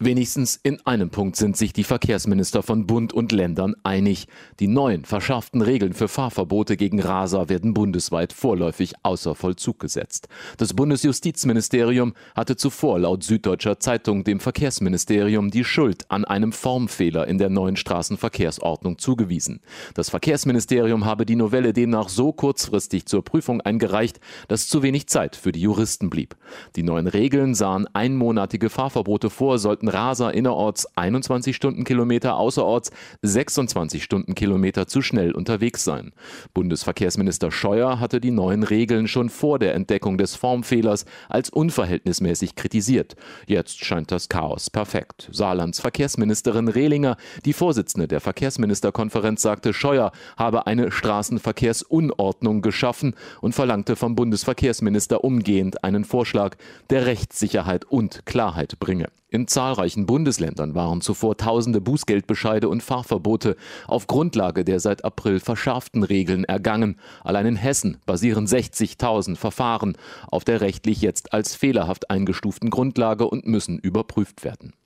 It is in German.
Wenigstens in einem Punkt sind sich die Verkehrsminister von Bund und Ländern einig. Die neuen verschärften Regeln für Fahrverbote gegen Raser werden bundesweit vorläufig außer Vollzug gesetzt. Das Bundesjustizministerium hatte zuvor laut Süddeutscher Zeitung dem Verkehrsministerium die Schuld an einem Formfehler in der neuen Straßenverkehrsordnung zugewiesen. Das Verkehrsministerium habe die Novelle demnach so kurzfristig zur Prüfung eingereicht, dass zu wenig Zeit für die Juristen blieb. Die neuen Regeln sahen einmonatige Fahrverbote vor, sollten Raser innerorts 21 Stundenkilometer, außerorts 26 Stundenkilometer zu schnell unterwegs sein. Bundesverkehrsminister Scheuer hatte die neuen Regeln schon vor der Entdeckung des Formfehlers als unverhältnismäßig kritisiert. Jetzt scheint das Chaos perfekt. Saarlands Verkehrsministerin Rehlinger, die Vorsitzende der Verkehrsministerkonferenz, sagte, Scheuer habe eine Straßenverkehrsunordnung geschaffen und verlangte vom Bundesverkehrsminister umgehend einen Vorschlag, der Rechtssicherheit und Klarheit bringe. In zahlreichen Bundesländern waren zuvor tausende Bußgeldbescheide und Fahrverbote auf Grundlage der seit April verschärften Regeln ergangen. Allein in Hessen basieren 60.000 Verfahren auf der rechtlich jetzt als fehlerhaft eingestuften Grundlage und müssen überprüft werden.